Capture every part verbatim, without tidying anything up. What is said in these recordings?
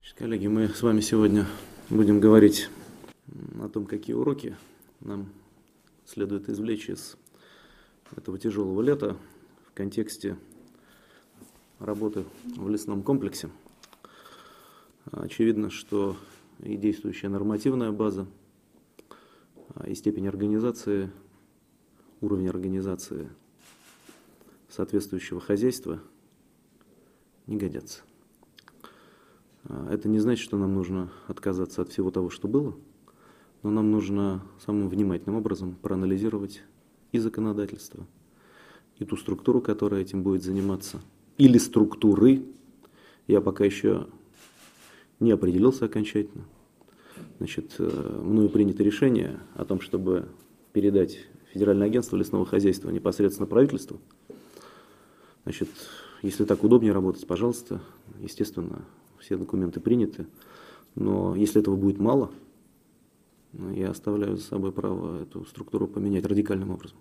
Коллеги, мы с вами сегодня будем говорить о том, какие уроки нам следует извлечь из этого тяжелого лета в контексте работы в лесном комплексе. Очевидно, что и действующая нормативная база, и степень организации, уровень организации соответствующего хозяйства не годятся. Это не значит, что нам нужно отказаться от всего того, что было, но нам нужно самым внимательным образом проанализировать и законодательство, и ту структуру, которая этим будет заниматься, или структуры. Я пока еще не определился окончательно. Значит, мною принято решение о том, чтобы передать Федеральное агентство лесного хозяйства непосредственно правительству. Значит, если так удобнее работать, пожалуйста, естественно, все документы приняты, но если этого будет мало, я оставляю за собой право эту структуру поменять радикальным образом.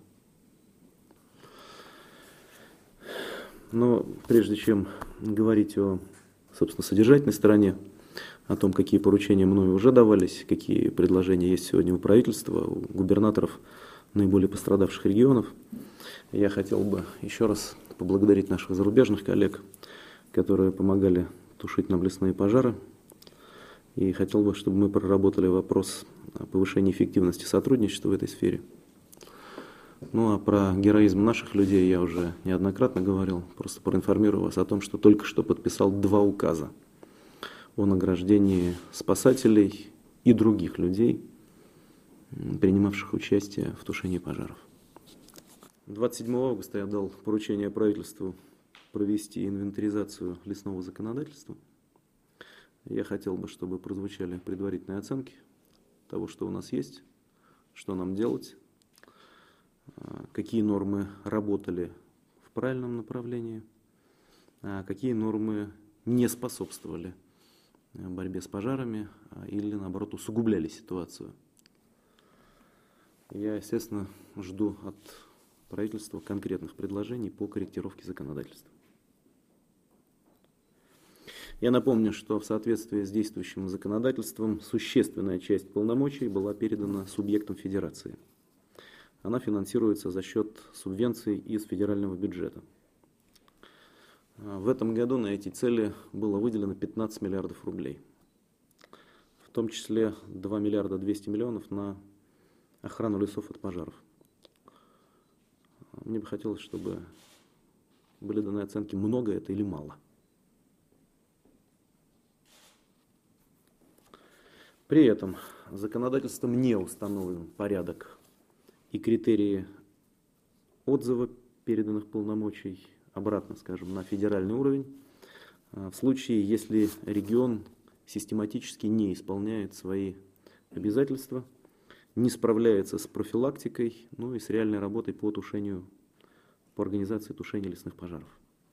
Но прежде чем говорить о, собственно, содержательной стороне, о том, какие поручения мною уже давались, какие предложения есть сегодня у правительства, у губернаторов наиболее пострадавших регионов, я хотел бы еще раз поблагодарить наших зарубежных коллег, которые помогали тушить нам лесные пожары. И хотел бы, чтобы мы проработали вопрос повышения эффективности сотрудничества в этой сфере. Ну а про героизм наших людей я уже неоднократно говорил, просто проинформирую вас о том, что только что подписал два указа о награждении спасателей и других людей, принимавших участие в тушении пожаров. двадцать седьмого августа я дал поручение правительству провести инвентаризацию лесного законодательства. Я хотел бы, чтобы прозвучали предварительные оценки того, что у нас есть, что нам делать, какие нормы работали в правильном направлении, а какие нормы не способствовали борьбе с пожарами или, наоборот, усугубляли ситуацию. Я, естественно, жду от правительства конкретных предложений по корректировке законодательства. Я напомню, что в соответствии с действующим законодательством существенная часть полномочий была передана субъектам федерации. Она финансируется за счет субвенций из федерального бюджета. В этом году на эти цели было выделено пятнадцать миллиардов рублей, в том числе два миллиарда двести миллионов на охрану лесов от пожаров. Мне бы хотелось, чтобы были даны оценки, много это или мало. При этом законодательством не установлен порядок и критерии отзыва переданных полномочий обратно, скажем, на федеральный уровень, в случае, если регион систематически не исполняет свои обязательства, не справляется с профилактикой, ну и с реальной работой по тушению, по организации тушения лесных пожаров.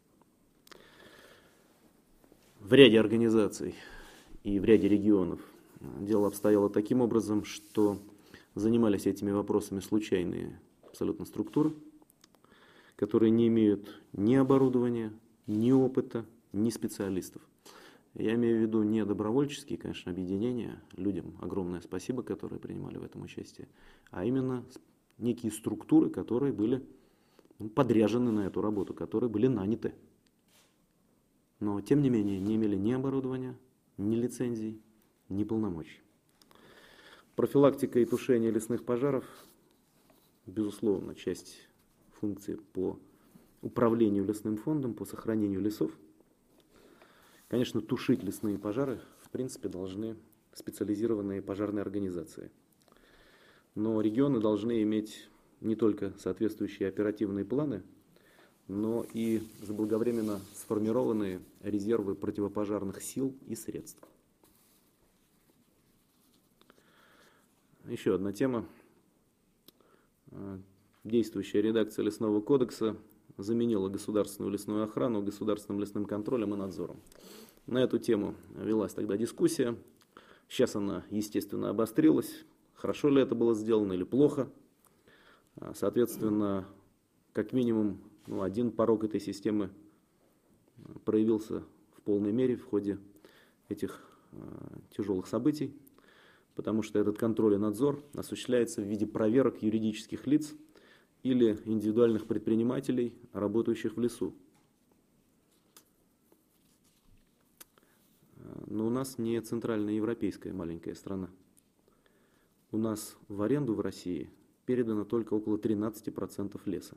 В ряде организаций и в ряде регионов дело обстояло таким образом, что занимались этими вопросами случайные абсолютно структуры, которые не имеют ни оборудования, ни опыта, ни специалистов. Я имею в виду не добровольческие, конечно, объединения, людям огромное спасибо, которые принимали в этом участие, а именно некие структуры, которые были ну, подряжены на эту работу, которые были наняты. Но, тем не менее, не имели ни оборудования, ни лицензий, ни полномочий. Профилактика и тушение лесных пожаров, безусловно, часть функции по управлению лесным фондом, по сохранению лесов. Конечно, тушить лесные пожары, в принципе, должны специализированные пожарные организации. Но регионы должны иметь не только соответствующие оперативные планы, но и заблаговременно сформированные резервы противопожарных сил и средств. Еще одна тема. Действующая редакция Лесного кодекса заменила государственную лесную охрану государственным лесным контролем и надзором. На эту тему велась тогда дискуссия. Сейчас она, естественно, обострилась. Хорошо ли это было сделано или плохо. Соответственно, как минимум ну, один порог этой системы проявился в полной мере в ходе этих тяжелых событий, потому что этот контроль и надзор осуществляется в виде проверок юридических лиц или индивидуальных предпринимателей, работающих в лесу. Но у нас не центральноевропейская маленькая страна. У нас в аренду в России передано только около тринадцати процентов леса.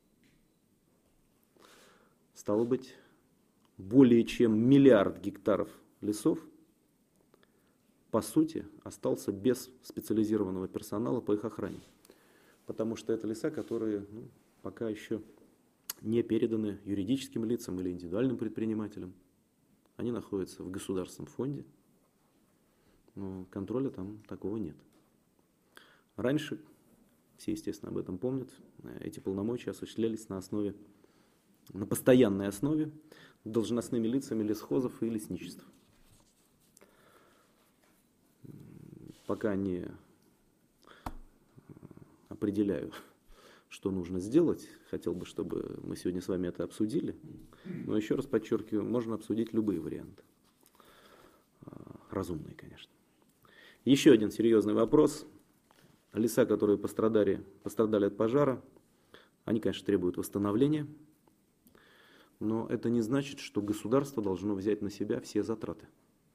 Стало быть, более чем миллиард гектаров лесов, по сути, остался без специализированного персонала по их охране. Потому что это леса, которые ну, пока еще не переданы юридическим лицам или индивидуальным предпринимателям. Они находятся в государственном фонде, но контроля там такого нет. Раньше, все, естественно, об этом помнят, эти полномочия осуществлялись на основе, на постоянной основе должностными лицами лесхозов и лесничеств. Пока не определяю, что нужно сделать, хотел бы, чтобы мы сегодня с вами это обсудили, но еще раз подчеркиваю, можно обсудить любые варианты. Разумные, конечно. Еще один серьезный вопрос. Леса, которые пострадали, пострадали от пожара, они, конечно, требуют восстановления, но это не значит, что государство должно взять на себя все затраты.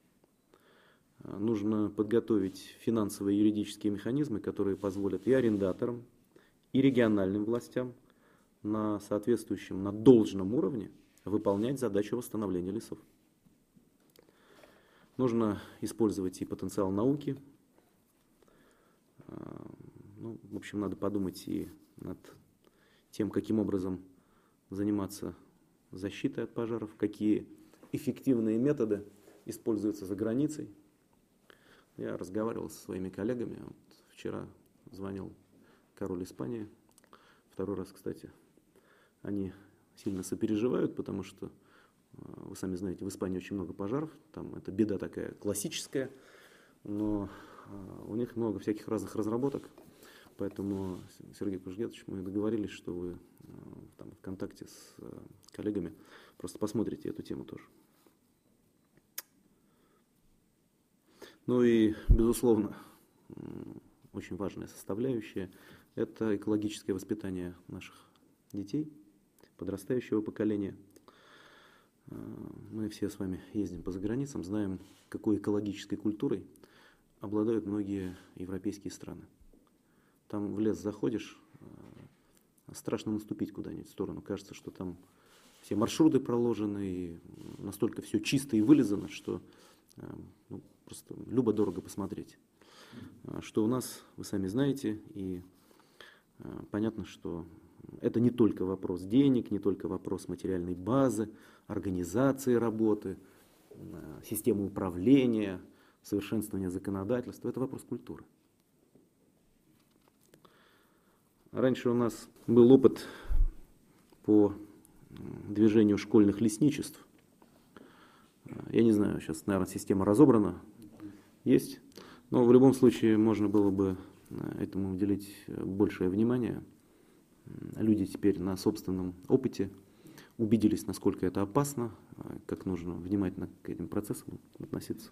Нужно подготовить финансовые и юридические механизмы, которые позволят и арендаторам, и региональным властям на соответствующем, на должном уровне выполнять задачу восстановления лесов. Нужно использовать и потенциал науки. Ну, в общем, надо подумать и над тем, каким образом заниматься защитой от пожаров, какие эффективные методы используются за границей. Я разговаривал со своими коллегами. Вот вчера звонил король Испании. Второй раз, кстати. Они сильно сопереживают, потому что, вы сами знаете, в Испании очень много пожаров. Там это беда такая классическая. Но у них много всяких разных разработок. Поэтому, Сергей Кужгетович, мы договорились, что вы там, в контакте с коллегами просто посмотрите эту тему тоже. Ну и, безусловно, очень важная составляющая – это экологическое воспитание наших детей, подрастающего поколения. Мы все с вами ездим по заграницам, знаем, какой экологической культурой обладают многие европейские страны. Там в лес заходишь, страшно наступить куда-нибудь в сторону. Кажется, что там все маршруты проложены, и настолько все чисто и вылизано, что ну, просто любо-дорого посмотреть. Что у нас, вы сами знаете, и понятно, что это не только вопрос денег, не только вопрос материальной базы, организации работы, системы управления, совершенствования законодательства. Это вопрос культуры. Раньше у нас был опыт по движению школьных лесничеств. Я не знаю, сейчас, наверное, система разобрана, есть. Но в любом случае можно было бы этому уделить большее внимание. Люди теперь на собственном опыте убедились, насколько это опасно, как нужно внимательно к этим процессам относиться.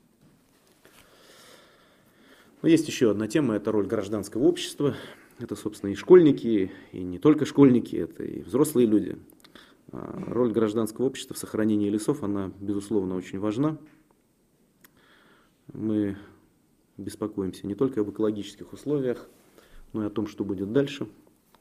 Но есть еще одна тема, это роль гражданского общества. Это, собственно, и школьники, и не только школьники, это и взрослые люди. Роль гражданского общества в сохранении лесов, она, безусловно, очень важна. Мы беспокоимся не только об экологических условиях, но и о том, что будет дальше.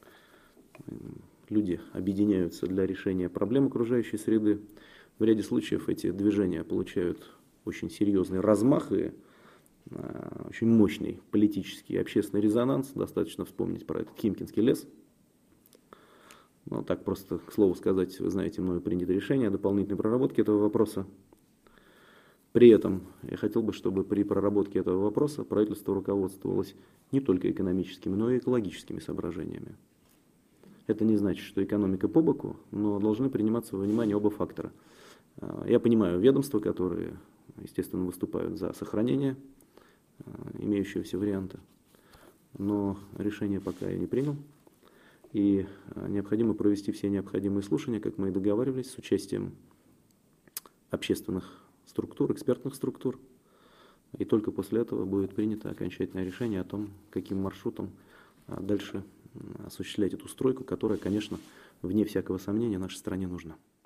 Люди объединяются для решения проблем окружающей среды. В ряде случаев эти движения получают очень серьезный размах и очень мощный политический и общественный резонанс. Достаточно вспомнить про этот Химкинский лес. Ну, так просто, к слову сказать, вы знаете, мною принято решение о дополнительной проработке этого вопроса. При этом я хотел бы, чтобы при проработке этого вопроса правительство руководствовалось не только экономическими, но и экологическими соображениями. Это не значит, что экономика по боку, но должны приниматься во внимание оба фактора. Я понимаю ведомства, которые, естественно, выступают за сохранение имеющегося варианта, но решение пока я не принял. И необходимо провести все необходимые слушания, как мы и договаривались, с участием общественных структур, экспертных структур. И только после этого будет принято окончательное решение о том, каким маршрутом дальше осуществлять эту стройку, которая, конечно, вне всякого сомнения нашей стране нужна.